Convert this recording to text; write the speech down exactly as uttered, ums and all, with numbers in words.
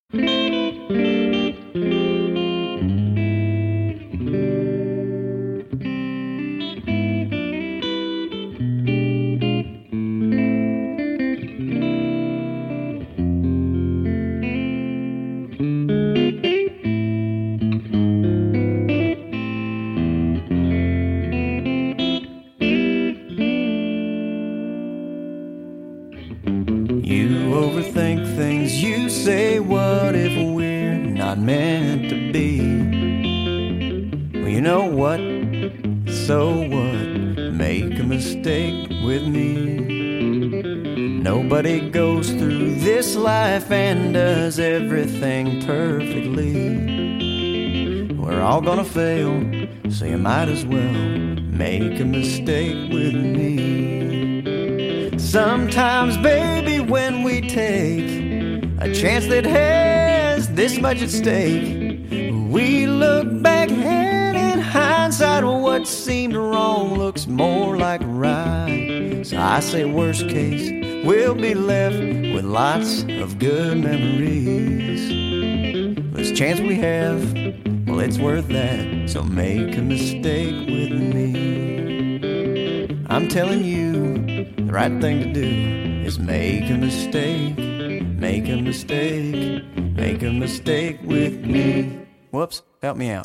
You overthink things, you say, what if we're not meant to be? Well, you know what? So what? Make a mistake with me. Nobody goes through this life and does everything perfectly. We're all gonna fail, so you might as well make a mistake with me. Sometimes, baby, when we take a chance that has this much at stake, we look back and in hindsight what seemed wrong looks more like right. So I say worst case, we'll be left with lots of good memories. This chance we have, well, it's worth that, so make a mistake with me. I'm telling you, the right thing to do is make a mistake, make a mistake, make a mistake with me. Whoops, help me out.